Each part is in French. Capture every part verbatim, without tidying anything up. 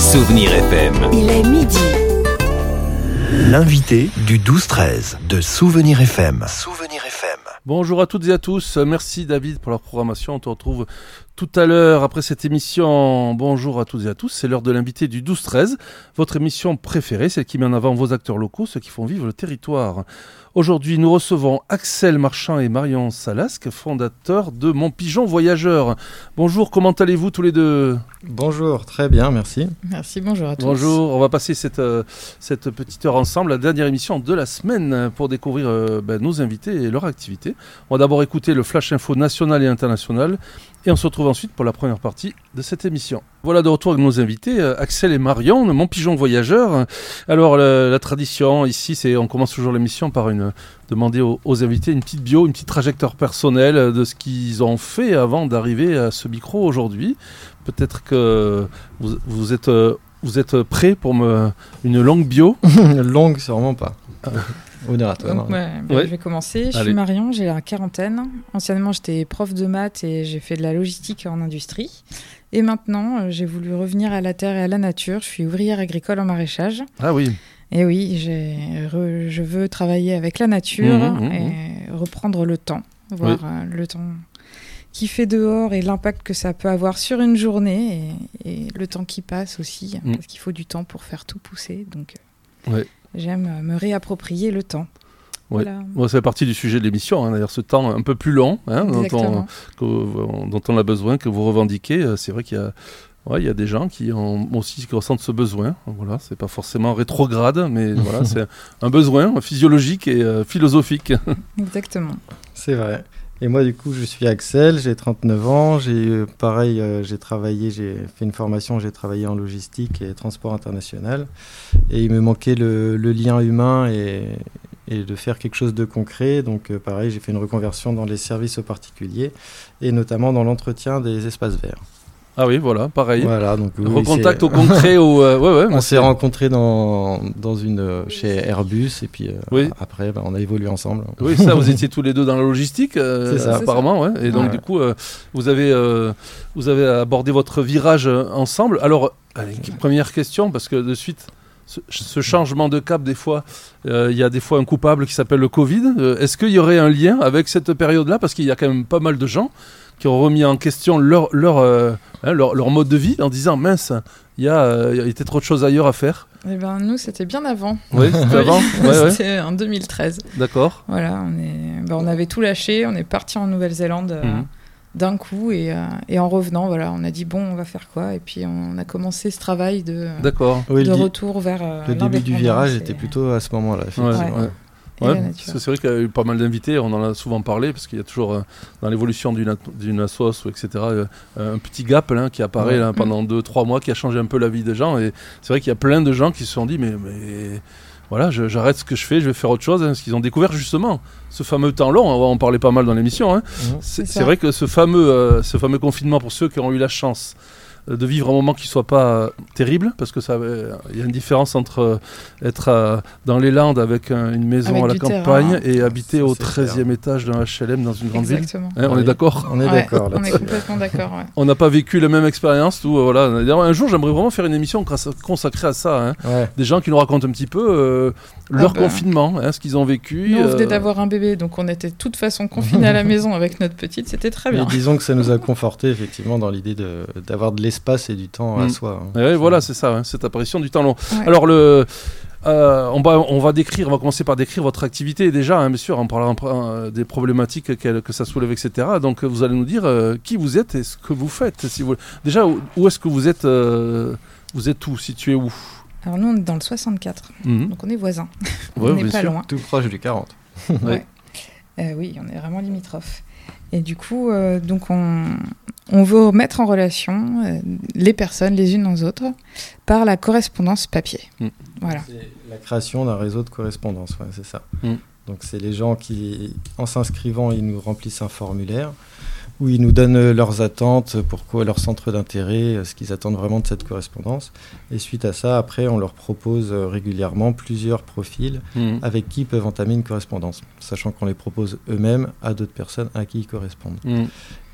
Souvenir F M. Il est midi. L'invité du douze treize de Souvenir F M. Souvenir F M. Bonjour à toutes et à tous. Merci David pour la programmation. On te retrouve tout à l'heure après cette émission. Bonjour à toutes et à tous. C'est l'heure de l'invité du douze treize. Votre émission préférée, celle qui met en avant vos acteurs locaux, ceux qui font vivre le territoire. Aujourd'hui, nous recevons Axel Marchand et Marion Salasque, fondateurs de Mon Pigeon Voyageur. Bonjour, comment allez-vous tous les deux ? Bonjour, très bien, merci. Merci, bonjour à tous. Bonjour, on va passer cette, euh, cette petite heure ensemble, la dernière émission de la semaine, pour découvrir euh, ben, nos invités et leur activité. On va d'abord écouter le Flash Info national et international, et on se retrouve ensuite pour la première partie de cette émission. Voilà, de retour avec nos invités, euh, Axel et Marion, Mon Pigeon Voyageur. Alors, la, la tradition ici, c'est on commence toujours l'émission par une, demander aux, aux invités une petite bio, une petite trajectoire personnelle de ce qu'ils ont fait avant d'arriver à ce micro aujourd'hui. Peut-être que vous, vous, êtes, vous êtes prêts pour me, une longue bio. Longue, sûrement pas. Honneur à toi. Donc, ouais, bah, ouais. Je vais commencer. Je Allez. suis Marion, j'ai la quarantaine. Anciennement, j'étais prof de maths et j'ai fait de la logistique en industrie. Et maintenant, euh, j'ai voulu revenir à la terre et à la nature. Je suis ouvrière agricole en maraîchage. Ah oui. Et oui, j'ai re, je veux travailler avec la nature mmh, mmh, et mmh. reprendre le temps, voir oui. euh, le temps qui fait dehors et l'impact que ça peut avoir sur une journée et, et le temps qui passe aussi, mmh. parce qu'il faut du temps pour faire tout pousser. Donc, ouais. j'aime me réapproprier le temps. Ouais. Voilà. Bon, ça fait partie du sujet de l'émission, hein, d'ailleurs ce temps un peu plus long hein, dont, on, que, dont on a besoin, que vous revendiquez. C'est vrai qu'il y a, ouais, il y a des gens qui ont aussi qui ressentent ce besoin. Voilà, c'est pas forcément rétrograde, mais voilà, c'est un besoin physiologique et euh, philosophique. Exactement. C'est vrai. Et moi, du coup, je suis Axel, j'ai trente-neuf ans. J'ai, euh, pareil, euh, j'ai travaillé, j'ai fait une formation, j'ai travaillé en logistique et transport international. Et il me manquait le, le lien humain et, et de faire quelque chose de concret. Donc, euh, pareil, j'ai fait une reconversion dans les services aux particuliers et notamment dans l'entretien des espaces verts. Ah oui, voilà, pareil. Voilà, donc oui, recontact au concret. Au, euh, ouais, ouais, on s'est rencontrés dans, dans une, euh, chez Airbus et puis euh, oui. après, bah, on a évolué ensemble. Oui, ça, vous étiez tous les deux dans la logistique, euh, c'est ça. apparemment. Ouais. Et donc, ouais. du coup, euh, vous, avez, euh, vous avez abordé votre virage ensemble. Alors, allez, première question, parce que de suite, ce, ce changement de cap, des fois, il euh, y a des fois un coupable qui s'appelle le Covid. Euh, est-ce qu'il y aurait un lien avec cette période-là ? Parce qu'il y a quand même pas mal de gens qui ont remis en question leur, leur, euh, hein, leur, leur mode de vie en disant mince, il y a, euh, y a été trop de choses ailleurs à faire. Eh ben, nous, c'était bien avant. Oui, c'était avant ouais, C'était ouais. en deux mille treize. D'accord. Voilà, on, est... ben, on avait tout lâché, on est parti en Nouvelle-Zélande euh, mmh. d'un coup et, euh, et en revenant, voilà, on a dit bon, on va faire quoi ? Et puis on a commencé ce travail de, D'accord. de oui, retour vers euh, le début du virage et... était plutôt à ce moment-là. Ouais, ouais. Ouais, parce que c'est vrai qu'il y a eu pas mal d'invités, on en a souvent parlé, parce qu'il y a toujours euh, dans l'évolution d'une, d'une assos, et cetera, euh, un petit gap là, qui apparaît ouais. là, pendant deux trois mois, qui a changé un peu la vie des gens. Et c'est vrai qu'il y a plein de gens qui se sont dit, mais, mais voilà, je, j'arrête ce que je fais, je vais faire autre chose, hein, parce qu'ils ont découvert justement ce fameux temps long, on va en parler pas mal dans l'émission. Hein. Mmh. C'est, c'est, c'est vrai que ce fameux, euh, ce fameux confinement, pour ceux qui ont eu la chance de vivre un moment qui ne soit pas euh, terrible, parce que ça, il euh, y a une différence entre euh, être euh, dans les Landes avec un, une maison avec à la campagne terrain. Et habiter ça, au treizième étage d'un H L M dans une grande Exactement. ville. Hein, on oui. est d'accord ? On est ouais, d'accord. On est complètement d'accord. Ouais. On n'a pas vécu la même expérience. Tout, euh, voilà. Un jour, j'aimerais vraiment faire une émission consacrée à ça. Hein. Ouais. Des gens qui nous racontent un petit peu euh, leur ah bah. confinement, hein, ce qu'ils ont vécu. Nous, on euh... venait d'avoir un bébé, donc on était de toute façon confinés à la maison avec notre petite. C'était très bien. Mais disons que ça nous a conforté effectivement dans l'idée de, d'avoir de l'espace et du temps à mmh. soi. Hein. Ouais, voilà, c'est ça, hein, cette apparition du temps long. Ouais. Alors, le, euh, on, va, on va décrire, on va commencer par décrire votre activité déjà, hein, bien sûr, en parlant euh, des problématiques que, que ça soulève, et cetera. Donc, vous allez nous dire euh, qui vous êtes et ce que vous faites. Si vous... Déjà, où, où est-ce que vous êtes euh, Vous êtes où Situé où ? Alors, nous, on est dans le soixante-quatre, mmh. donc on est voisins. Ouais, on n'est pas sûr. loin. Tout proche du quarante. Ouais. euh, oui, on est vraiment limitrophes. Et du coup, euh, donc on, on veut mettre en relation euh, les personnes les unes aux autres par la correspondance papier. Mmh. Voilà. C'est la création d'un réseau de correspondance, ouais, c'est ça. Mmh. Donc c'est les gens qui, en s'inscrivant, ils nous remplissent un formulaire où ils nous donnent leurs attentes, pourquoi leur centre d'intérêt, ce qu'ils attendent vraiment de cette correspondance. Et suite à ça, après, on leur propose régulièrement plusieurs profils mmh. avec qui ils peuvent entamer une correspondance, sachant qu'on les propose eux-mêmes à d'autres personnes à qui ils correspondent. Mmh.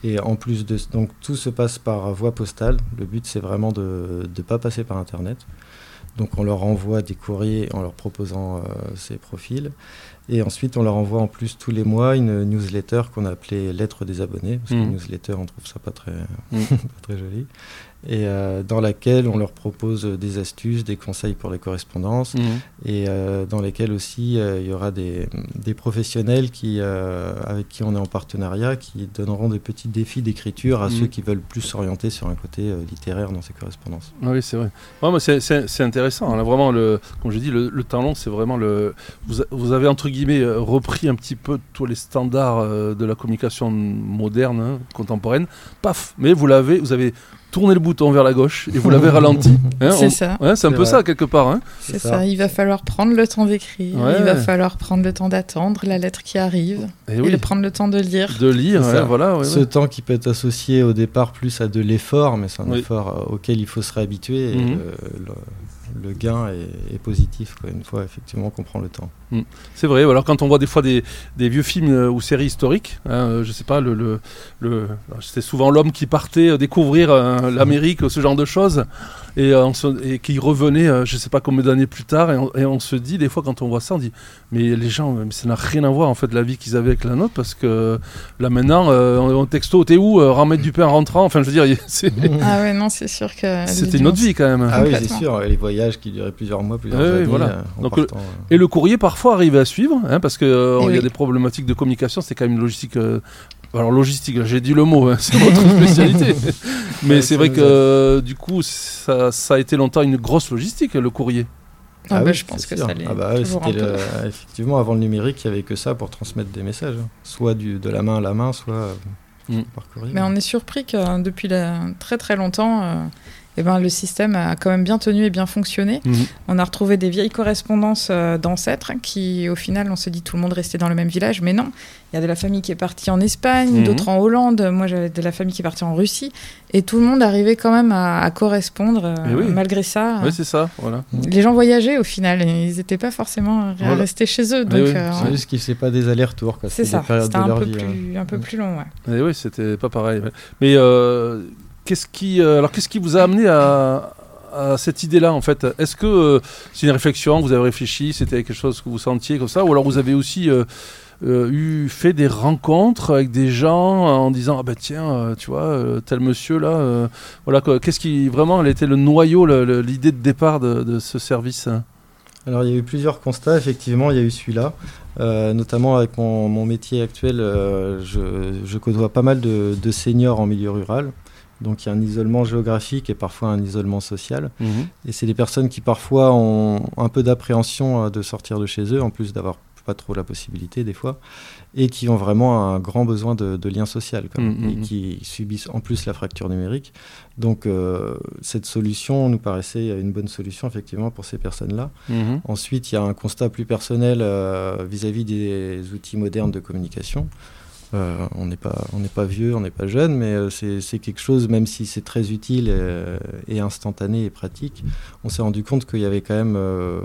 Et en plus de... Donc tout se passe par voie postale. Le but, c'est vraiment de ne pas passer par Internet. Donc on leur envoie des courriers en leur proposant euh, ces profils. Et ensuite, on leur envoie en plus tous les mois une newsletter qu'on a appelée Lettre des abonnés. Parce mmh. que newsletter, on trouve ça pas très, mmh. pas très joli. Et euh, dans laquelle on leur propose des astuces, des conseils pour les correspondances, mmh. et euh, dans lesquelles aussi euh, il y aura des, des professionnels qui, euh, avec qui on est en partenariat, qui donneront des petits défis d'écriture à mmh. ceux qui veulent plus s'orienter sur un côté euh, littéraire dans ces correspondances. Ah oui, c'est vrai. Ouais, mais c'est, c'est, c'est intéressant. Là, vraiment, le, comme je dis, le, le temps long, c'est vraiment le. Vous, vous avez entre guillemets repris un petit peu tous les standards euh, de la communication moderne, hein, contemporaine. Paf. Mais vous l'avez, vous avez tourné le bouton vers la gauche et vous l'avez ralenti. Hein, c'est on, ça. Ouais, c'est, c'est un peu vrai. Ça quelque part. Hein. C'est, c'est ça. ça. Il va falloir prendre le temps d'écrire. Ouais. Il va falloir prendre le temps d'attendre la lettre qui arrive et, et oui. de prendre le temps de lire. De lire. Ouais, voilà. Ouais, Ce ouais. temps qui peut être associé au départ plus à de l'effort, mais c'est un oui. effort auquel il faut se réhabituer. Et mm-hmm. le, le, le gain est, est positif quoi, une fois effectivement qu'on prend le temps. Mm. C'est vrai. Alors quand on voit des fois des, des vieux films euh, ou séries historiques, hein, je sais pas, le, le, le, c'était souvent l'homme qui partait découvrir euh, l'Amérique, mm. ce genre de choses, et, euh, on se, et qui revenait, euh, je sais pas combien d'années plus tard, et on, et on se dit des fois quand on voit ça, on dit mais les gens, mais ça n'a rien à voir en fait la vie qu'ils avaient avec la nôtre, parce que là maintenant, euh, on, on texto, t'es où, euh, remettre du pain en rentrant, enfin je veux dire, c'est... ah ouais non c'est sûr que c'était une autre vie quand même. Ah oui c'est sûr, les voyages qui duraient plusieurs mois, plusieurs ouais, années. Voilà. Euh, Donc, partant, le, euh... Et le courrier parfois arrivait à suivre, hein, parce qu'il euh, y oui. a des problématiques de communication, c'est quand même une logistique. Euh, alors logistique, j'ai dit le mot, hein, c'est votre spécialité. Mais ouais, c'est vrai que euh, du coup, ça, ça a été longtemps une grosse logistique, le courrier. Ah, ah bah, oui, je pense que sûr. Ça l'est. Ah bah, c'était le, effectivement, avant le numérique, il n'y avait que ça pour transmettre des messages, hein. Soit du, de la main à la main, soit euh, mm. par courrier. Mais on est surpris que euh, depuis la, très très longtemps, euh, eh ben, le système a quand même bien tenu et bien fonctionné. Mm. On a retrouvé des vieilles correspondances euh, d'ancêtres hein, qui, au final, on se dit tout le monde restait dans le même village, mais non. Il y a de la famille qui est partie en Espagne, mm. d'autres en Hollande. Moi, j'avais de la famille qui est partie en Russie. Et tout le monde arrivait quand même à, à correspondre, euh, oui. malgré ça. Oui, c'est ça, voilà. Les gens voyageaient, au final, et ils n'étaient pas forcément voilà. restés chez eux. Donc, oui. euh, c'est juste qu'ils ne faisaient pas des allers-retours. Quoi. C'est c'était ça, des périodes c'était de un, leur peu vie, plus, hein. un peu plus long, ouais. Et oui, c'était pas pareil. Ouais. Mais euh, qu'est-ce qui, euh, alors, qu'est-ce qui vous a amené à... à cette idée-là, en fait? Est-ce que euh, c'est une réflexion, vous avez réfléchi, c'était quelque chose que vous sentiez comme ça, ou alors vous avez aussi euh, euh, eu, fait des rencontres avec des gens en disant, ah ben tiens, euh, tu vois, euh, tel monsieur là, euh, voilà, quoi, qu'est-ce qui, vraiment, elle était le noyau, le, le, l'idée de départ de, de ce service? Alors, il y a eu plusieurs constats, effectivement, il y a eu celui-là, euh, notamment avec mon, mon métier actuel, euh, je, je côtoie pas mal de, de seniors en milieu rural. Donc il y a un isolement géographique et parfois un isolement social. Mmh. Et c'est des personnes qui parfois ont un peu d'appréhension de sortir de chez eux, en plus d'avoir pas trop la possibilité des fois, et qui ont vraiment un grand besoin de, de lien social, quand même, mmh. et qui subissent en plus la fracture numérique. Donc euh, cette solution nous paraissait une bonne solution effectivement pour ces personnes-là. Mmh. Ensuite, il y a un constat plus personnel euh, vis-à-vis des outils modernes de communication. Euh, on n'est pas, on n'est pas vieux, on n'est pas jeune, mais euh, c'est, c'est quelque chose, même si c'est très utile et, et instantané et pratique, on s'est rendu compte qu'il y avait quand même euh,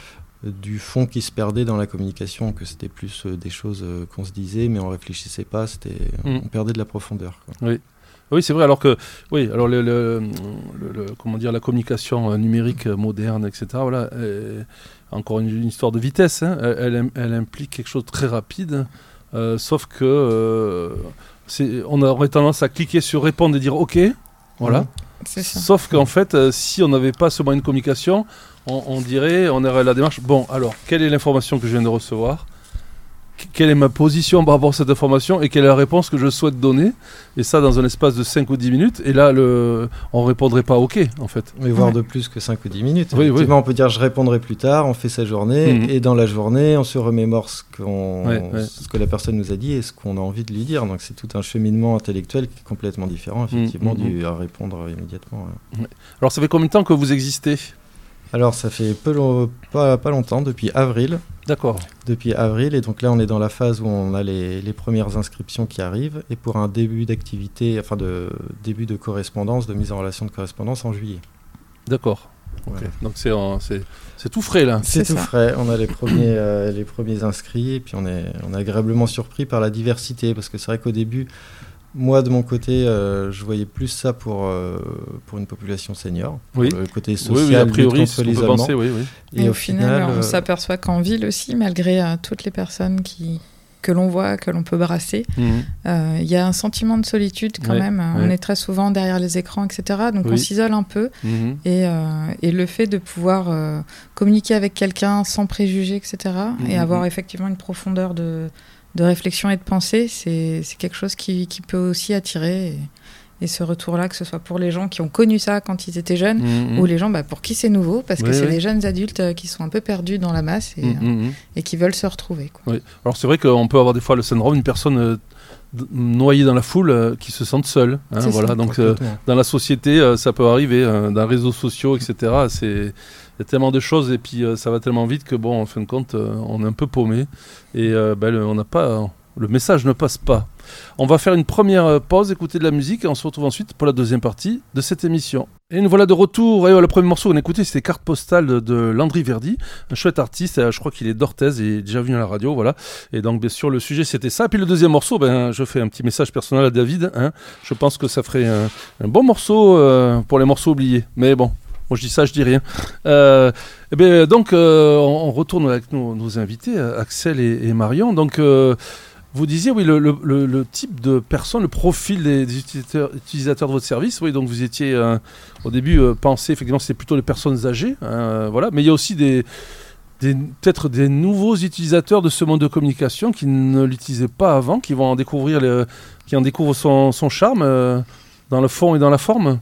du fond qui se perdait dans la communication, que c'était plus euh, des choses euh, qu'on se disait, mais on réfléchissait pas, c'était, mmh. on perdait de la profondeur, quoi. Oui. Oui, c'est vrai. Alors que, oui, alors le, le, le, le comment dire, la communication numérique moderne, et cetera. Voilà, est encore une, une histoire de vitesse. Hein, elle, elle implique quelque chose de très rapide. Euh, sauf que euh, c'est, on aurait tendance à cliquer sur répondre et dire OK, voilà. Mmh, c'est ça. Sauf qu'en fait, euh, si on n'avait pas ce moyen de communication, on, on dirait, on aurait la démarche. Bon, alors, quelle est l'information que je viens de recevoir ? Quelle est ma position par rapport à cette information et quelle est la réponse que je souhaite donner, et ça dans un espace de cinq ou dix minutes, et là le... on ne répondrait pas OK en fait. Mais voire ouais. de plus que cinq ou dix minutes. Oui, Effectivement, oui. on peut dire je répondrai plus tard, on fait sa journée, mmh. et dans la journée on se remémore ce, qu'on... ouais, ouais. ce que la personne nous a dit et ce qu'on a envie de lui dire. Donc c'est tout un cheminement intellectuel qui est complètement différent effectivement mmh. du à répondre immédiatement. Ouais. Ouais. Alors ça fait combien de temps que vous existez ? Alors ça fait peu lo- pas, pas longtemps, depuis avril. D'accord. Depuis avril, et donc là on est dans la phase où on a les, les premières inscriptions qui arrivent, et pour un début d'activité, enfin de début de correspondance, de mise en relation de correspondance en juillet. D'accord. Okay. Ouais. Donc c'est, en, c'est, c'est tout frais là. C'est, c'est tout ça. frais, on a les premiers, euh, les premiers inscrits, et puis on est, on est agréablement surpris par la diversité, parce que c'est vrai qu'au début, Moi, de mon côté, euh, je voyais plus ça pour, euh, pour une population senior. Oui. Le côté social, oui, oui, a priori, lutte contre l'isolement. penser, oui, oui. Et, et au final, final on euh... s'aperçoit qu'en ville aussi, malgré euh, toutes les personnes qui... que l'on voit, que l'on peut brasser. Il mmh. euh, y a un sentiment de solitude quand ouais, même. Ouais. On est très souvent derrière les écrans, et cetera. Donc oui. on s'isole un peu. Mmh. Et, euh, et le fait de pouvoir euh, communiquer avec quelqu'un sans préjugés, et cetera. Mmh. Et avoir effectivement une profondeur de, de réflexion et de pensée, c'est, c'est quelque chose qui, qui peut aussi attirer. Et, et ce retour-là, que ce soit pour les gens qui ont connu ça quand ils étaient jeunes, mmh. ou les gens bah, pour qui c'est nouveau, parce que oui, c'est oui. des jeunes adultes qui sont un peu perdus dans la masse et, mmh. euh, et qui veulent se retrouver. Quoi. Oui. Alors c'est vrai qu'on peut avoir des fois le syndrome d'une personne euh, noyée dans la foule euh, qui se sente seule. Hein, voilà. Donc euh, dans la société, euh, ça peut arriver, euh, dans les réseaux sociaux, et cetera. C'est... Il y a tellement de choses et puis euh, ça va tellement vite que bon, en fin de compte, euh, on est un peu paumé et euh, ben, le, on n'a pas, le message ne passe pas. On va faire une première pause, écouter de la musique et on se retrouve ensuite pour la deuxième partie de cette émission. Et nous voilà de retour. Et, euh, le premier morceau qu'on a écouté, c'était Carte postale de, de Landry Verdi, un chouette artiste. Euh, je crois qu'il est d'Orthez et est déjà venu à la radio, voilà. Et donc bien sûr le sujet c'était ça. Et puis le deuxième morceau, ben je fais un petit message personnel à David. Hein. Je pense que ça ferait un, un bon morceau euh, pour les morceaux oubliés. Mais bon. Moi je dis ça, je dis rien. Euh, et bien, donc euh, on, on retourne avec nos, nos invités, Axel et, et Marion. Donc euh, vous disiez oui le, le, le, le type de personne, le profil des, des utilisateurs, utilisateurs de votre service. Oui, donc vous étiez euh, au début euh, pensé effectivement c'était plutôt les personnes âgées, hein, voilà. Mais il y a aussi des, des peut-être des nouveaux utilisateurs de ce mode de communication qui ne l'utilisaient pas avant, qui vont en découvrir, le, qui en découvrent son, son charme euh, dans le fond et dans la forme.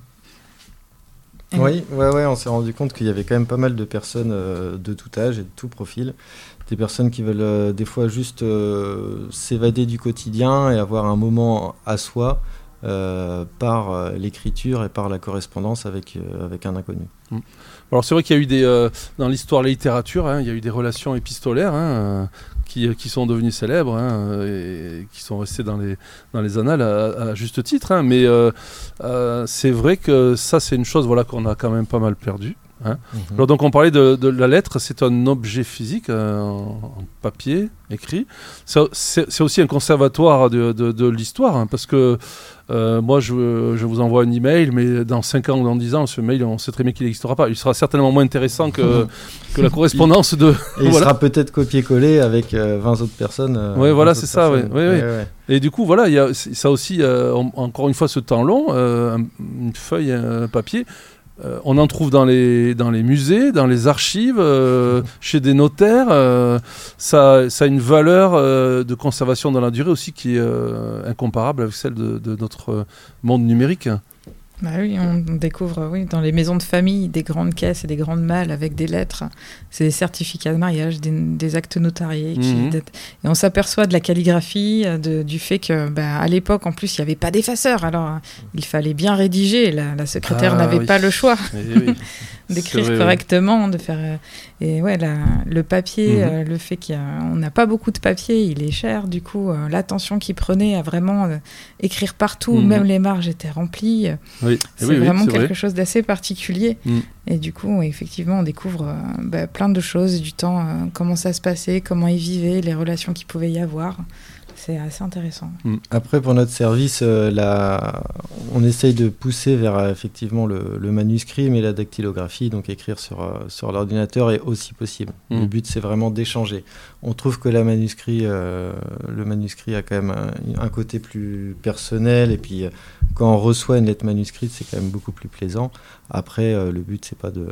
Oui, ouais, ouais, on s'est rendu compte qu'il y avait quand même pas mal de personnes euh, de tout âge et de tout profil. Des personnes qui veulent euh, des fois juste euh, s'évader du quotidien et avoir un moment à soi euh, par euh, l'écriture et par la correspondance avec, euh, avec un inconnu. Mmh. Alors c'est vrai qu'il y a eu des, euh, dans l'histoire de la littérature, hein, il y a eu des relations épistolaires hein, euh, qui, qui sont devenues célèbres hein, et qui sont restées dans les, dans les annales à, à juste titre. Hein, mais euh, euh, c'est vrai que ça c'est une chose voilà, qu'on a quand même pas mal perdue. Hein. Mmh. Alors donc on parlait de, de la lettre, c'est un objet physique euh, en, en papier, écrit. C'est, c'est, c'est aussi un conservatoire de, de, de l'histoire hein, parce que Euh, moi, je, je vous envoie un email, mais dans cinq ans ou dans dix ans, ce mail, on sait très bien qu'il n'existera pas. Il sera certainement moins intéressant que, que la correspondance de... Et il voilà. sera peut-être copié-collé avec euh, vingt autres personnes. Euh, oui, voilà, c'est ça. Ouais, ouais, ouais. Ouais, ouais. Et du coup, voilà, il y a ça aussi, euh, on, encore une fois, ce temps long, euh, une feuille, un papier... Euh, on en trouve dans les, dans les musées, dans les archives, euh, chez des notaires. Euh, ça, ça a une valeur euh, de conservation dans la durée aussi qui est euh, incomparable avec celle de, de notre monde numérique. Bah oui, on découvre oui, dans les maisons de famille des grandes caisses et des grandes malles avec des lettres. C'est des certificats de mariage, des, des actes notariés. Qui, mmh. Et on s'aperçoit de la calligraphie, de, du fait que bah, à l'époque, en plus, il n'y avait pas d'effaceur. Alors, il fallait bien rédiger. La, la secrétaire ah, n'avait oui. pas le choix oui, oui. d'écrire vrai, correctement, oui. de faire... Et ouais, la, le papier, mmh. euh, le fait qu'on n'a pas beaucoup de papier, il est cher. Du coup, euh, l'attention qu'il prenait à vraiment euh, écrire partout, mmh. même les marges étaient remplies. Oui. C'est oui, vraiment oui, c'est quelque vrai. chose d'assez particulier. Mmh. Et du coup, effectivement, on découvre euh, bah, plein de choses du temps, euh, comment ça se passait, comment ils vivaient, les relations qu'il pouvait y avoir. C'est assez intéressant. Après, pour notre service, euh, la... on essaye de pousser vers euh, effectivement le, le manuscrit, mais la dactylographie, donc écrire sur, euh, sur l'ordinateur est aussi possible. Mm. Le but, c'est vraiment d'échanger. On trouve que la manuscrit, euh, le manuscrit a quand même un, un côté plus personnel, et puis euh, quand on reçoit une lettre manuscrite, c'est quand même beaucoup plus plaisant. Après, euh, le but, c'est pas de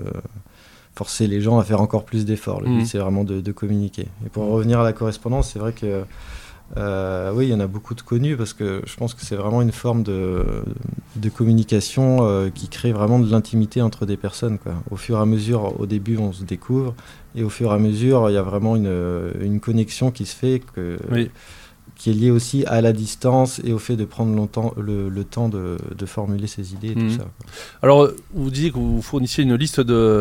forcer les gens à faire encore plus d'efforts. Le mm. but, c'est vraiment de, de communiquer. Et pour revenir à la correspondance, c'est vrai que Euh, oui, il y en a beaucoup de connus parce que je pense que c'est vraiment une forme de, de communication euh, qui crée vraiment de l'intimité entre des personnes, quoi. Au fur et à mesure, au début, on se découvre et au fur et à mesure, il y a vraiment une, une connexion qui se fait, que, oui. qui est liée aussi à la distance et au fait de prendre longtemps, le, le temps de, de formuler ses idées et mmh. tout ça, quoi. Alors, vous disiez que vous fournissiez une liste de,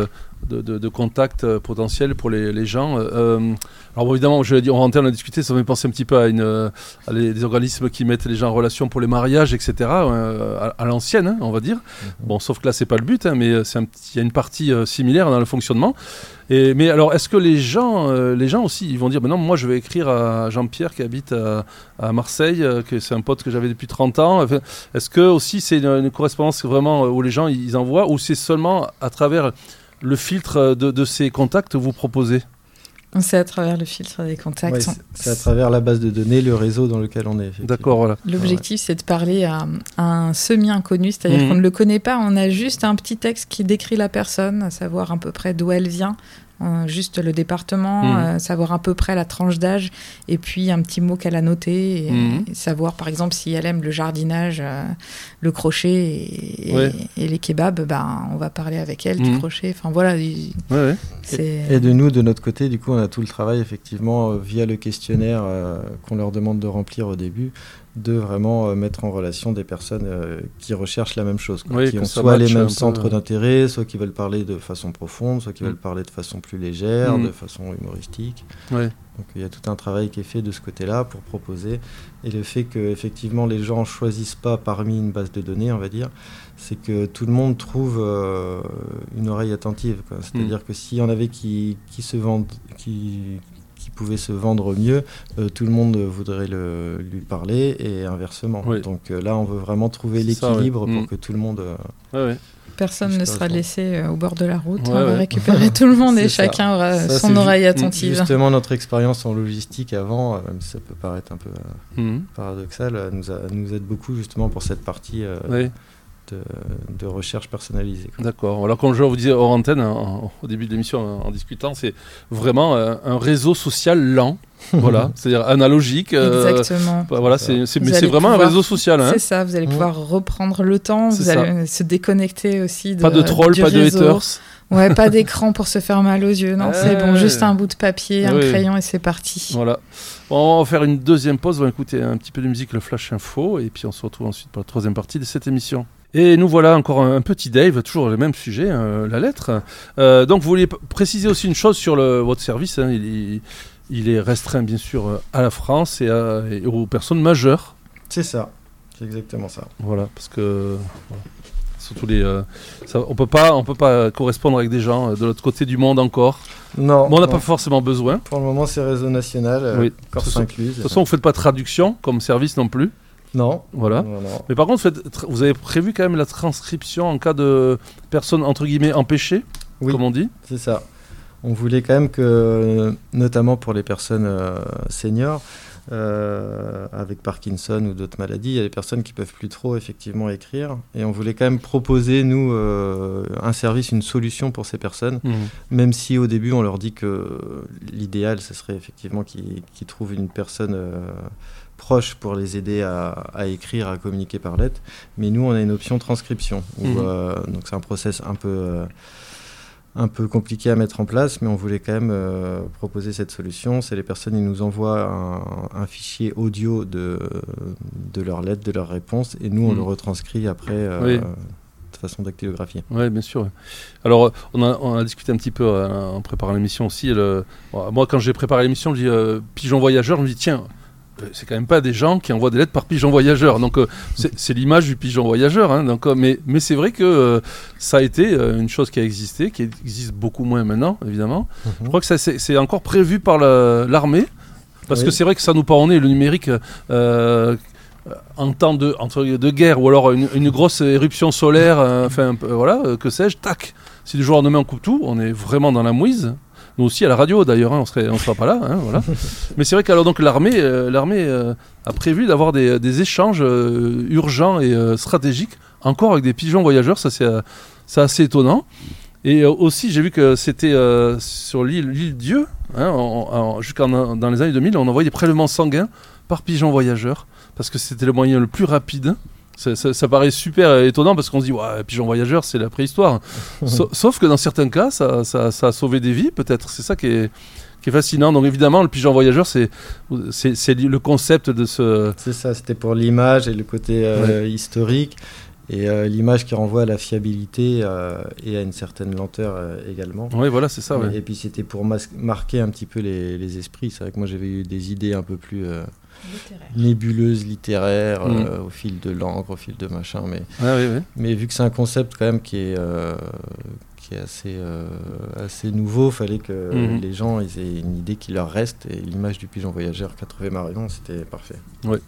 de, de, de contact potentiel pour les, les gens. Euh, alors bon, évidemment, je l'ai dit, on rentre, on a discuté, ça m'a fait penser un petit peu à, une, à les, des organismes qui mettent les gens en relation pour les mariages, et cetera, euh, à, à l'ancienne, hein, on va dire. Mm-hmm. Bon, sauf que là, c'est pas le but, hein, mais il y a une partie euh, similaire dans le fonctionnement. Et, mais alors, est-ce que les gens, euh, les gens aussi, ils vont dire, ben non, moi, je vais écrire à Jean-Pierre qui habite à, à Marseille, euh, que c'est un pote que j'avais depuis trente ans. Enfin, est-ce que aussi c'est une, une correspondance vraiment où les gens ils envoient, ou c'est seulement à travers le filtre de, de ces contacts que vous proposez? C'est à travers le filtre des contacts. Ouais, c'est, c'est à travers la base de données, le réseau dans lequel on est. D'accord, voilà. L'objectif, ouais. c'est de parler à, à un semi-inconnu, c'est-à-dire mmh. qu'on ne le connaît pas, on a juste un petit texte qui décrit la personne, à savoir à peu près d'où elle vient, euh, juste le département, mmh. euh, savoir à peu près la tranche d'âge, et puis un petit mot qu'elle a noté, et, mmh. et savoir par exemple si elle aime le jardinage, euh, le crochet et, ouais. et, et les kebabs, ben, on va parler avec elle mmh. du crochet. Enfin voilà. Il, ouais, ouais. C'est... Et de nous, de notre côté, du coup, on a tout le travail effectivement euh, via le questionnaire euh, qu'on leur demande de remplir au début, de vraiment euh, mettre en relation des personnes euh, qui recherchent la même chose, quoi, oui, qui ont soit les mêmes centres peu... d'intérêt, soit qui veulent parler de façon profonde, soit qui mmh. veulent parler de façon plus légère, mmh. de façon humoristique. Ouais. Donc il y a tout un travail qui est fait de ce côté-là pour proposer. Et le fait que effectivement les gens ne choisissent pas parmi une base de données, on va dire, c'est que tout le monde trouve euh, une oreille attentive, quoi. C'est-à-dire mmh. que s'il y en avait qui, qui se vendent, qui qui pouvait se vendre mieux, euh, tout le monde voudrait le, lui parler et inversement. Oui. Donc euh, là, on veut vraiment trouver c'est l'équilibre ça, ouais. pour mmh. que tout le monde... Euh, ouais, ouais. Personne ne sera laissé euh, au bord de la route. Ouais, on va ouais. récupérer tout le monde et ça. chacun aura ça, son oreille ju- attentive. Justement, notre expérience en logistique avant, euh, même si ça peut paraître un peu euh, mmh. paradoxal, euh, nous, a, nous aide beaucoup justement pour cette partie... Euh, ouais. De, de recherche personnalisée. Quoi. D'accord. Alors, comme je vous disais hors antenne, en, au début de l'émission, en, en discutant, c'est vraiment euh, un réseau social lent, voilà, c'est-à-dire analogique. Euh, Exactement. Bah, voilà, c'est, c'est, mais c'est vraiment pouvoir, un réseau social. Hein. C'est ça, vous allez pouvoir mmh. reprendre le temps, c'est vous ça. allez se déconnecter aussi de Pas de trolls, pas réseau. de haters. Ouais, pas d'écran pour se faire mal aux yeux, non, ouais. c'est bon, juste un bout de papier, un oui. crayon et c'est parti. Voilà. Bon, on va faire une deuxième pause, on va écouter un petit peu de musique, le Flash Info, et puis on se retrouve ensuite pour la troisième partie de cette émission. Et nous voilà encore un, un petit Dave, toujours le même sujet, euh, la lettre. Euh, donc vous vouliez p- préciser aussi une chose sur le, votre service, hein, il, il est restreint bien sûr à la France et, à, et aux personnes majeures. C'est ça, c'est exactement ça. Voilà, parce que... Voilà. Surtout les, euh, ça, on peut pas, on peut pas correspondre avec des gens euh, de l'autre côté du monde encore. Non. Mais on n'a pas forcément besoin. Pour le moment, c'est réseau national, euh, oui. Corse incluse. De toute façon, vous faites pas de traduction comme service non plus. Non. Voilà. Non, non. Mais par contre, vous, faites, vous avez prévu quand même la transcription en cas de personnes entre guillemets empêchées, oui, comme on dit. C'est ça. On voulait quand même que, notamment pour les personnes euh, seniors. Euh, avec Parkinson ou d'autres maladies, il y a des personnes qui peuvent plus trop effectivement écrire, et on voulait quand même proposer nous euh, un service, une solution pour ces personnes, mmh. même si au début on leur dit que l'idéal ce serait effectivement qu'ils, qu'ils trouvent une personne euh, proche pour les aider à, à écrire, à communiquer par lettre, mais nous on a une option transcription où, mmh. euh, donc c'est un process un peu euh, un peu compliqué à mettre en place, mais on voulait quand même euh, proposer cette solution. C'est les personnes, ils nous envoient un, un fichier audio de, de leurs lettres, de leurs réponses, et nous, on mmh. le retranscrit après euh, oui. de façon dactylographie. Oui, bien sûr. Alors, on a, on a discuté un petit peu euh, en préparant l'émission aussi. Le... Bon, moi, quand j'ai préparé l'émission, je dis euh, pigeon voyageur, je me dis tiens, c'est quand même pas des gens qui envoient des lettres par pigeon voyageur, donc euh, c'est, c'est l'image du pigeon voyageur, hein, donc, euh, mais, mais c'est vrai que euh, ça a été euh, une chose qui a existé, qui existe beaucoup moins maintenant, évidemment. Mm-hmm. Je crois que ça, c'est, c'est encore prévu par la, l'armée, parce oui. que c'est vrai que ça nous part au nez, le numérique, euh, en temps de, entre, de guerre, ou alors une, une grosse éruption solaire, euh, enfin, euh, voilà, euh, que sais-je, tac, si du jour au lendemain on coupe tout, on est vraiment dans la mouise. Nous aussi à la radio d'ailleurs, hein, on serait, on sera pas là, hein, voilà. Mais c'est vrai qu'alors donc l'armée, euh, l'armée euh, a prévu d'avoir des, des échanges euh, urgents et euh, stratégiques, encore avec des pigeons voyageurs, ça c'est, euh, c'est assez étonnant. Et euh, aussi j'ai vu que c'était euh, sur l'île, l'île Dieu, hein, en, en, jusqu'en dans les années deux mille, on envoyait des prélèvements sanguins par pigeons voyageurs parce que c'était le moyen le plus rapide. Ça, ça, ça paraît super étonnant parce qu'on se dit ouais, pigeon voyageur c'est la préhistoire. Sa, sauf que dans certains cas ça, ça, ça a sauvé des vies peut-être, c'est ça qui est, qui est fascinant. Donc évidemment le pigeon voyageur c'est, c'est, c'est le concept de ce... C'est ça, c'était pour l'image et le côté euh, ouais. historique. Et euh, l'image qui renvoie à la fiabilité euh, et à une certaine lenteur euh, également. Oui, voilà, c'est ça. Et, Ouais. et puis c'était pour mas- marquer un petit peu les, les esprits. C'est vrai que moi j'avais eu des idées un peu plus euh, nébuleuses, littéraires, Mmh. euh, au fil de l'encre, au fil de machin. Mais, Ah, oui, oui. mais vu que c'est un concept quand même qui est, euh, qui est assez, euh, assez nouveau, il fallait que Mhm. les gens ils aient une idée qui leur reste. Et l'image du pigeon voyageur qu'a trouvé Marion, c'était parfait.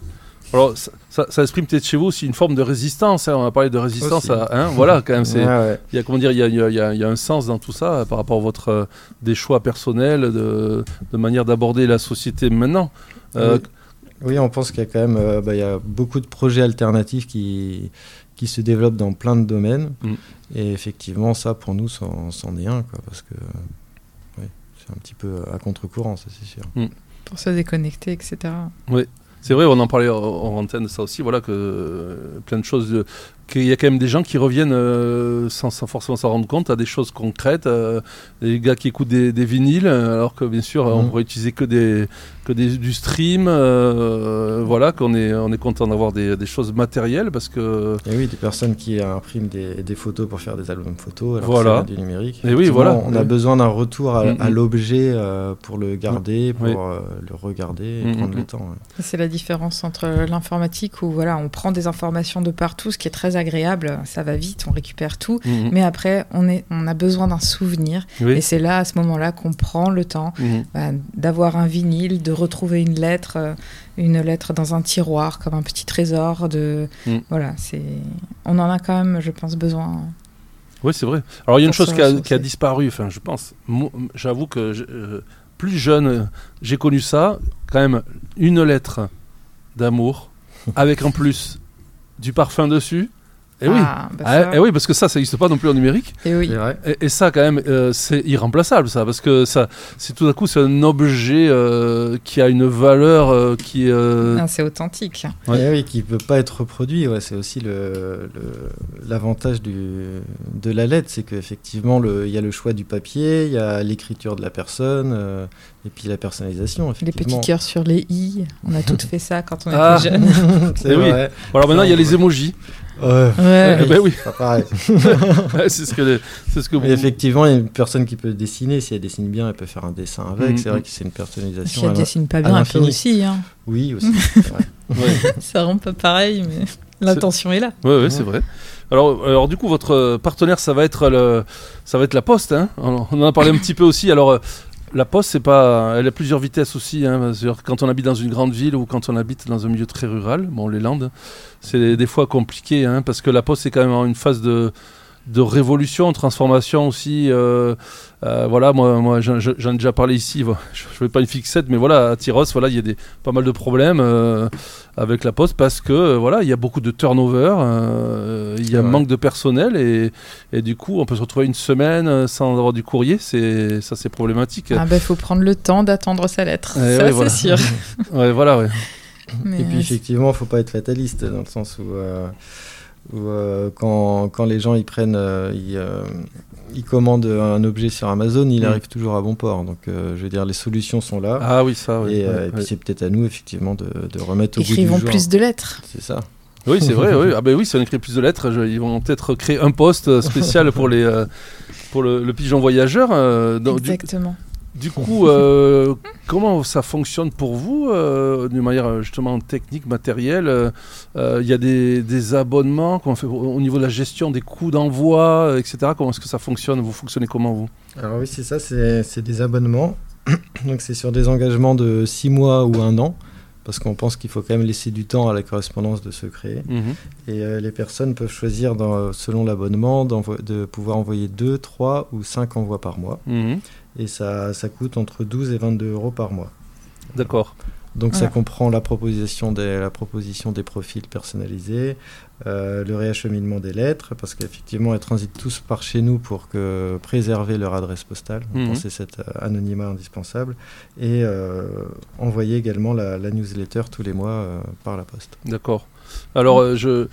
Alors, ça, ça, ça exprime peut-être chez vous aussi une forme de résistance. Hein. On a parlé de résistance. Aussi. À, hein, voilà, quand même. C'est, Ouais, ouais. il y a, comment dire, il y a, il y a- il y a- il y a un sens dans tout ça euh, par rapport à votre, euh, des choix personnels, de, de manière d'aborder la société maintenant. Euh, Oui. Oui, on pense qu'il y a quand même euh, bah, il y a beaucoup de projets alternatifs qui, qui se développent dans plein de domaines. Mm. Et effectivement, ça, pour nous, c'en, c'en est un. Quoi, parce que euh, oui, c'est un petit peu à contre-courant, ça, c'est sûr. Pour se déconnecter, et cetera. C'est vrai, on en parlait en, en antenne de ça aussi, voilà, que euh, plein de choses, de- qu'il y a quand même des gens qui reviennent euh, sans, sans forcément s'en rendre compte à des choses concrètes, euh, des gars qui écoutent des, des vinyles, alors que bien sûr, on Mhm. pourrait utiliser que, des, que des, du stream, euh, voilà, qu'on est, on est content d'avoir des, des choses matérielles, parce que... Et oui, des personnes qui impriment des, des photos pour faire des albums photos, alors Voilà. que c'est du numérique. Et oui, Effectivement, voilà. On a Oui. besoin d'un retour à, Mhm. à l'objet euh, pour le garder, pour Oui. euh, le regarder et Mhm. prendre le temps. Ouais. C'est la différence entre l'informatique où voilà, on prend des informations de partout, ce qui est très agréable, ça va vite, on récupère tout. Mhm. Mais après, on, est, on a besoin d'un souvenir. Oui. Et c'est là, à ce moment-là, qu'on prend le temps Mhm. bah, d'avoir un vinyle, de retrouver une lettre, euh, une lettre dans un tiroir, comme un petit trésor. De... Mm. Voilà, c'est... On en a quand même, je pense, besoin. Oui, c'est vrai. Alors, il y a une Pour chose se qui a, ressourcer. qui a disparu, enfin, je pense. Moi, j'avoue que je- euh, plus jeune, euh, j'ai connu ça, quand même, une lettre d'amour, avec en plus du parfum dessus. Et oui. Ah, bah Ah, ça, et oui, parce que ça, ça n'existe pas non plus en numérique. et oui. C'est vrai. Et, et ça, quand même, euh, c'est irremplaçable, ça, parce que ça, c'est tout d'un coup, c'est un objet euh, qui a une valeur euh, qui est. euh, Ah, c'est authentique. Ouais. Et oui, qui ne peut pas être reproduit. Ouais, c'est aussi le, le- l'avantage du, de la lettre, c'est qu'effectivement, le- il y a le choix du papier, il y a l'écriture de la personne, euh, et puis la personnalisation. Les Effectivement. petits cœurs sur les i, on a toutes fait ça quand on était Ah. jeune. c'est Eh oui. vrai. Alors maintenant, il y a les emojis. Ouais. Ouais. Eh ben oui, C'est pas pareil. Ouais, c'est ce que, les- c'est ce que Mais vous. effectivement, il y a une personne qui peut dessiner. Si elle dessine bien, elle peut faire un dessin avec. Mhm. C'est vrai que c'est une personnalisation. Si elle à- dessine pas à bien, elle peut l'infini. aussi. Hein. Oui, aussi. c'est vrai. Ouais. Ça rend pas pareil, mais l'intention est là. Ouais, ouais, c'est vrai. Alors, alors du coup, votre euh, partenaire, ça va être le, ça va être la Poste. Hein. On on en a parlé un petit peu aussi. Alors, euh, la Poste, c'est pas, elle a plusieurs vitesses aussi. Hein. C'est-à-dire, quand on habite dans une grande ville ou quand on habite dans un milieu très rural, bon, les Landes, c'est des fois compliqué, hein, parce que la Poste, c'est quand même en une phase de de révolution, de transformation aussi. Euh, euh, voilà, moi, moi j'en, j'en ai déjà parlé ici. Voilà, je ne fais pas une fixette, mais voilà, à Tyros, voilà, il y a des, pas mal de problèmes euh, avec la Poste parce que euh, voilà, il y a beaucoup de turnover, euh, il y a un Ouais. manque de personnel et, et du coup, on peut se retrouver une semaine euh, sans avoir du courrier. C'est, ça, c'est problématique. Ah ben, faut prendre le temps d'attendre sa lettre. Eh ça, ouais, c'est voilà. sûr. Ouais, voilà, ouais. Mais, Et puis euh, effectivement, il ne faut pas être fataliste dans le sens où, euh, où, euh, quand, quand les gens ils prennent, euh, ils, euh, ils commandent un objet sur Amazon, il Mm. arrive toujours à bon port. Donc euh, je veux dire, les solutions sont là. Ah oui, ça, ouais. et, euh, Ouais, et puis ouais. c'est peut-être à nous effectivement de, de remettre au goût écrivons du jour. plus de lettres. C'est ça. Oui, c'est vrai. Oui. Ah ben oui, si on écrit plus de lettres, je- ils vont peut-être créer un poste spécial pour les euh, pour le, le pigeon voyageur. euh, donc, du, Exactement. du coup, euh, comment ça fonctionne pour vous, euh, d'une manière euh, justement technique, matérielle euh, euh, Il y a des, des abonnements qu'on fait au au niveau de la gestion des coûts d'envoi, euh, et cetera. Comment est-ce que ça fonctionne? Vous fonctionnez comment, vous? Alors oui, c'est ça, c'est c'est des abonnements. Donc c'est sur des engagements de six mois ou un an, parce qu'on pense qu'il faut quand même laisser du temps à la correspondance de se créer. Mhm. Et euh, les personnes peuvent choisir, dans, selon l'abonnement, d'envo- de pouvoir envoyer deux, trois ou cinq envois par mois. Mhm. Et ça, ça coûte entre douze et vingt-deux euros par mois. D'accord. Donc ça Voilà. comprend la proposition des, la proposition des profils personnalisés, euh, le réacheminement des lettres, parce qu'effectivement, elles transitent tous par chez nous pour que, préserver leur adresse postale. On Mhm. pensait cet euh, anonymat indispensable. Et euh, envoyer également la, la newsletter tous les mois euh, par la poste. D'accord. Alors, euh, je,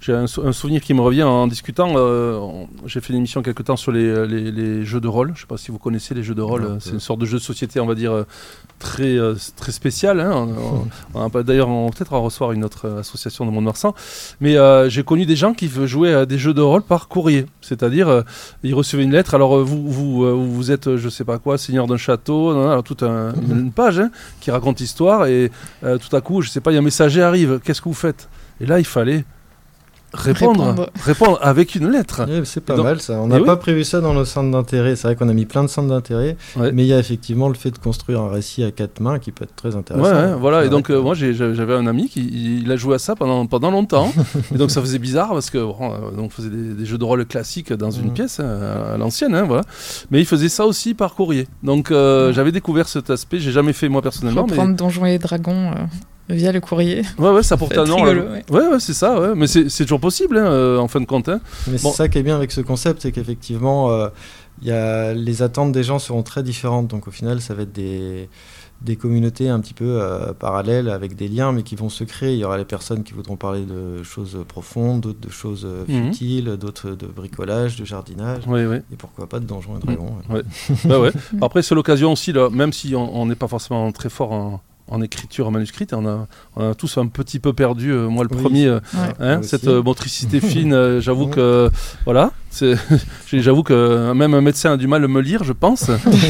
j'ai un, un souvenir qui me revient en discutant. Euh, on, j'ai fait une émission quelque temps sur les, les, les jeux de rôle. Je ne sais pas si vous connaissez les jeux de rôle. Non, c'est, c'est une sorte de jeu de société, on va dire, très, euh, très spécial. Hein. On, on, on, d'ailleurs, on va peut-être en recevoir une autre association de Mont-de-Marsan. Mais euh, j'ai connu des gens qui jouaient à des jeux de rôle par courrier. C'est-à-dire, euh, ils recevaient une lettre. Alors, vous, vous, euh, vous êtes, je ne sais pas quoi, seigneur d'un château. Non, alors, toute un, une page hein, qui raconte l'histoire. Et euh, tout à coup, je ne sais pas, il y a un messager arrive. Qu'est-ce que vous faites ? Et là, il fallait... Répondre, répondre. répondre avec une lettre. Oui, c'est pas donc, mal ça. On n'a pas oui. prévu ça dans nos centres d'intérêt. C'est vrai qu'on a mis plein de centres d'intérêt, ouais. mais il y a effectivement le fait de construire un récit à quatre mains qui peut être très intéressant. Ouais, ouais, voilà. Et donc euh, moi j'ai, j'avais un ami qui il a joué à ça pendant pendant longtemps. Et donc ça faisait bizarre parce que bon, euh, donc on faisait des, des jeux de rôle classiques dans une mmh. pièce hein, à l'ancienne, hein, voilà. Mais il faisait ça aussi par courrier. Donc euh, mmh. j'avais découvert cet aspect. J'ai jamais fait moi personnellement. Reprendre mais... Donjons et Dragons. Euh... Via le courrier. Ouais, ouais, ça porte un nom. Rigolo, ouais. ouais, ouais, c'est ça, ouais. Mais c'est, c'est toujours possible, hein, euh, en fin de compte. Hein. Mais bon. C'est ça qui est bien avec ce concept, c'est qu'effectivement, euh, y a... les attentes des gens seront très différentes. Donc au final, ça va être des, des communautés un petit peu euh, parallèles, avec des liens, mais qui vont se créer. Il y aura les personnes qui voudront parler de choses profondes, d'autres de choses mm-hmm. futiles, d'autres de bricolage, de jardinage. Oui, oui. Et pourquoi pas de donjons et dragons. Mm. Ouais. bah, ouais. Après, c'est l'occasion aussi, là, même si on n'est pas forcément très fort en... en écriture en manuscrite, on a, on a tous un petit peu perdu, euh, moi le oui, premier, euh, ouais. hein, cette euh, motricité fine, euh, j'avoue que, euh, voilà, c'est, j'avoue que même un médecin a du mal à me lire, je pense,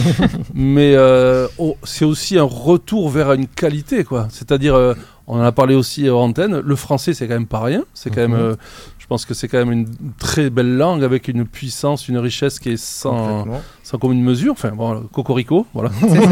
mais euh, oh, c'est aussi un retour vers une qualité, quoi, c'est-à-dire, euh, on en a parlé aussi en antenne, le français c'est quand même pas rien, c'est quand mm-hmm. même... Euh, je pense que c'est quand même une très belle langue avec une puissance, une richesse qui est sans, sans commune mesure. Enfin, bon, cocorico, voilà.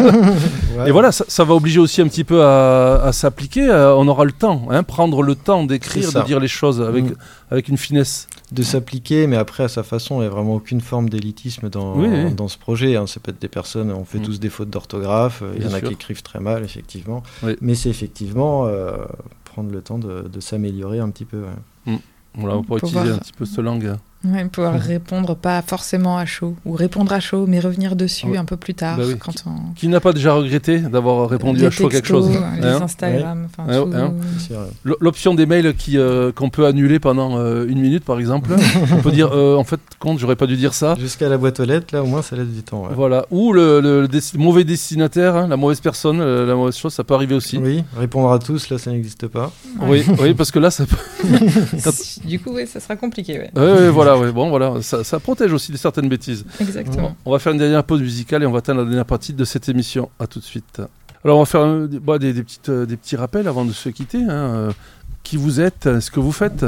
ouais. Et voilà, ça, ça va obliger aussi un petit peu à, à s'appliquer. Euh, on aura le temps, hein, prendre le temps d'écrire, de dire les choses avec, mmh. avec une finesse. De s'appliquer, mais après à sa façon. Il n'y a vraiment aucune forme d'élitisme dans, oui, oui. dans ce projet. Hein. Ça peut être des personnes, on fait mmh. tous des fautes d'orthographe. Il y en a qui écrivent très mal, effectivement. Oui. Mais c'est effectivement euh, prendre le temps de, de s'améliorer un petit peu. Ouais. Mmh. Voilà, on pourrait pouvoir... utiliser un petit peu cette langue. Ouais, pouvoir mmh. répondre pas forcément à chaud, ou répondre à chaud, mais revenir dessus ouais. un peu plus tard. Bah oui. Quand on... Qui n'a pas déjà regretté d'avoir répondu les à chaud textos, quelque chose les hein Instagram, ouais. tout... hein L'option des mails qui, euh, qu'on peut annuler pendant euh, une minute, par exemple. On peut dire, euh, en fait, compte, j'aurais pas dû dire ça. Jusqu'à la boîte aux lettres, là, au moins, ça laisse du temps. Ouais. Voilà. Ou le, le, le desti- mauvais destinataire, hein, la mauvaise personne, euh, la mauvaise chose, ça peut arriver aussi. Oui, répondre à tous, là, ça n'existe pas. Ouais. Oui, oui, parce que là, ça peut... Quand... Du coup, oui, ça sera compliqué. Ouais. Oui, ouais, voilà, ouais. Bon, voilà. Ça, ça protège aussi de certaines bêtises. Exactement. On va faire une dernière pause musicale et on va atteindre la dernière partie de cette émission. À tout de suite. Alors on va faire euh, bah, des, des, petites, euh, des petits rappels avant de se quitter. Hein. Euh, qui vous êtes, ce que vous faites.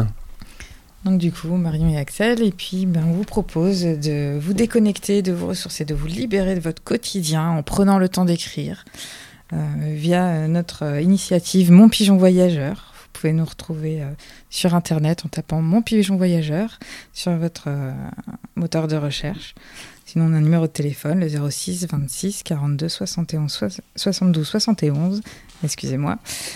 Donc du coup, Marion et Axel, et puis ben, on vous propose de vous déconnecter, de vous ressourcer, de vous libérer de votre quotidien en prenant le temps d'écrire euh, via notre initiative Mon Pigeon Voyageur. Vous pouvez nous retrouver euh, sur Internet en tapant Mon Pigeon Voyageur sur votre euh, moteur de recherche. Sinon, on a un numéro de téléphone, le zéro six vingt-six quarante-deux soixante et onze soixante-douze soixante et onze, excusez-moi,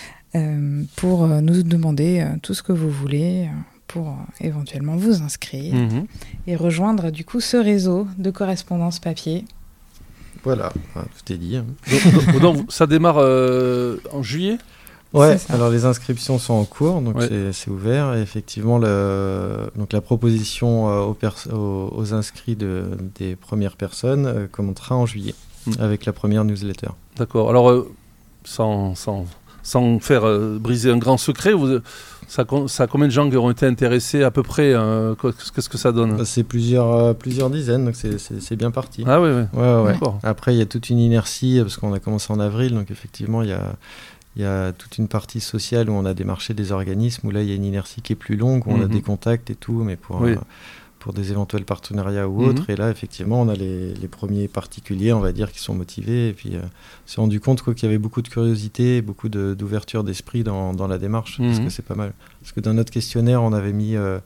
euh, pour euh, nous demander euh, tout ce que vous voulez, euh, pour euh, éventuellement vous inscrire mmh. et rejoindre du coup ce réseau de correspondance papier. Voilà, tout est dit. Hein. Donc, donc, ça démarre euh, en juillet ? Ouais, alors les inscriptions sont en cours, donc ouais. c'est, c'est ouvert. Et effectivement, le, donc la proposition euh, aux, pers- aux, aux inscrits de, des premières personnes euh, commencera en juillet, mmh. avec la première newsletter. D'accord. Alors, euh, sans, sans, sans faire euh, briser un grand secret, vous, ça, ça combien de gens qui ont été intéressés à peu près euh, qu'est-ce que ça donne ? C'est plusieurs, euh, plusieurs dizaines, donc c'est, c'est, c'est bien parti. Ah oui, oui. Ouais, ouais. D'accord. Après, il y a toute une inertie, parce qu'on a commencé en avril, donc effectivement, il y a... Il y a toute une partie sociale où on a démarché des organismes, où là, il y a une inertie qui est plus longue, où mmh. on a des contacts et tout, mais pour, oui. euh, pour des éventuels partenariats ou autres. Mmh. Et là, effectivement, on a les, les premiers particuliers, on va dire, qui sont motivés. Et puis, euh, on s'est rendu compte quoi, qu'il y avait beaucoup de curiosité, beaucoup de, d'ouverture d'esprit dans, dans la démarche, mmh. parce que c'est pas mal. Parce que dans notre questionnaire, on avait mis... Euh,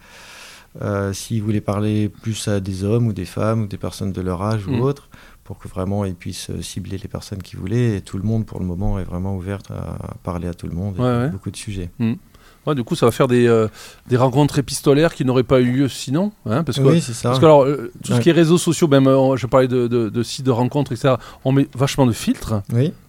euh, s'ils voulaient parler plus à des hommes ou des femmes ou des personnes de leur âge mmh. ou autres, pour que vraiment ils puissent cibler les personnes qu'ils voulaient. Et tout le monde, pour le moment, est vraiment ouvert à parler à tout le monde. Et ouais, ouais. Beaucoup de sujets. Mmh. Ouais, du coup, ça va faire des, euh, des rencontres épistolaires qui n'auraient pas eu lieu sinon. Hein, parce que, oui, c'est ça. Parce que alors, euh, tout ouais. ce qui est réseaux sociaux, même, euh, je parlais de, de, de sites de rencontres, et cetera, on met vachement de filtres. Oui.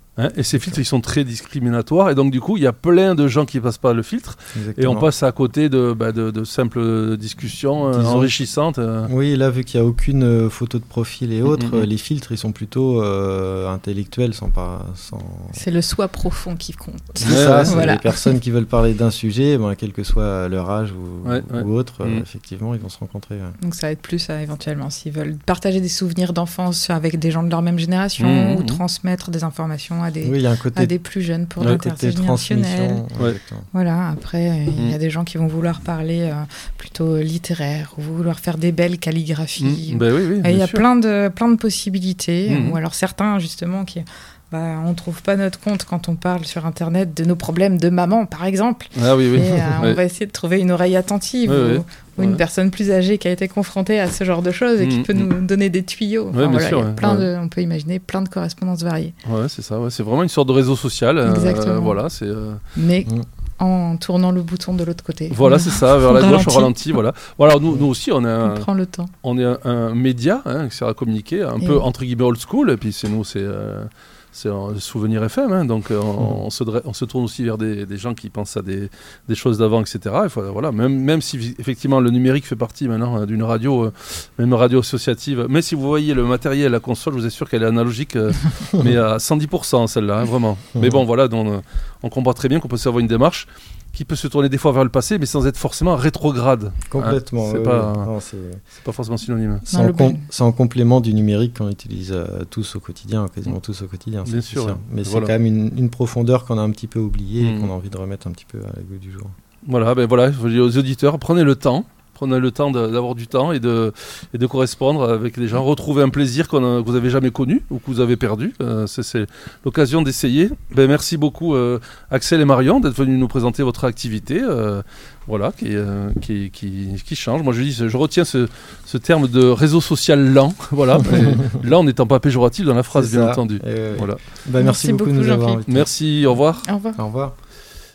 Hein, et ces filtres, ils sont très discriminatoires. Et donc, du coup, il y a plein de gens qui ne passent pas le filtre. Exactement. Et on passe à côté de, bah, de, de simples discussions euh, enrichissantes. Euh. Oui, là, vu qu'il n'y a aucune euh, photo de profil et autres, mm-hmm. les filtres, ils sont plutôt euh, intellectuels. Sans pas, sans... C'est le soi profond qui compte. C'est ouais, ça, c'est voilà. Les personnes qui veulent parler d'un sujet, ben, quel que soit leur âge ou, ouais, ouais. ou autre, mm. euh, effectivement, ils vont se rencontrer. Ouais. Donc, ça aide plus à, éventuellement, s'ils veulent partager des souvenirs d'enfance avec des gens de leur même génération mm-hmm. ou transmettre des informations à des... Oui, il y a un côté à des plus jeunes pour l'intergénérationnel. Ouais. Voilà, après, il mmh. y a des gens qui vont vouloir parler euh, plutôt littéraire ou vouloir faire des belles calligraphies. Mmh. Ben oui, oui, il y a plein de, plein de possibilités. Mmh. Ou alors certains, justement, qui... Bah, on ne trouve pas notre compte quand on parle sur Internet de nos problèmes de maman, par exemple. Ah oui, oui. Et, euh, ouais. On va essayer de trouver une oreille attentive ouais, ou, ouais. ou une ouais. personne plus âgée qui a été confrontée à ce genre de choses et qui mmh, peut mmh. nous donner des tuyaux. Enfin, ouais, voilà, sûr, y a plein ouais. de, on peut imaginer plein de correspondances variées. Ouais, c'est ça. Ouais. C'est vraiment une sorte de réseau social. Exactement. Euh, voilà, c'est, euh... Mais... Mmh. en tournant le bouton de l'autre côté. Voilà, c'est ça, vers la gauche, au ralenti. Voilà. Bon, alors nous, nous aussi, on, est un, on prend le temps. On est un, un média hein, qui sert à communiquer, un et peu oui. entre guillemets old school, et puis c'est nous, c'est... Euh... c'est un Souvenir F M, hein, donc euh, on, mmh. on, se, on se tourne aussi vers des, des gens qui pensent à des, des choses d'avant, et cetera. Il faut, voilà, même, même si effectivement le numérique fait partie maintenant d'une radio, euh, même radio associative, mais si vous voyez le matériel, la console, je vous assure qu'elle est analogique, euh, mais à cent dix pour cent celle-là, hein, vraiment. Mmh. Mais bon, voilà, donc, on comprend très bien qu'on peut avoir une démarche qui peut se tourner des fois vers le passé, mais sans être forcément rétrograde. Complètement. Hein, c'est, oui, pas, oui. Non, c'est... c'est pas forcément synonyme. C'est, non, en, com- c'est en complément du numérique qu'on utilise euh, tous au quotidien, quasiment mmh. tous au quotidien. Bien sûr. Ouais. Mais voilà. c'est quand même une, une profondeur qu'on a un petit peu oubliée mmh. et qu'on a envie de remettre un petit peu à la goût du jour. Voilà, ben voilà, je dis aux auditeurs, prenez le temps. Prenez le temps de, d'avoir du temps et de, et de correspondre avec les gens, retrouver un plaisir qu'on a, que vous n'avez jamais connu ou que vous avez perdu. Euh, c'est, c'est l'occasion d'essayer. Ben, merci beaucoup euh, Axel et Marion d'être venus nous présenter votre activité euh, voilà, qui, euh, qui, qui, qui change. Moi je, dis, je retiens ce, ce terme de réseau social lent, voilà, lent n'étant pas péjoratif dans la phrase, c'est bien ça. Entendu. Euh, voilà. Ben, merci, merci beaucoup de nous avoir invités. Merci, au revoir. Au revoir. Au revoir.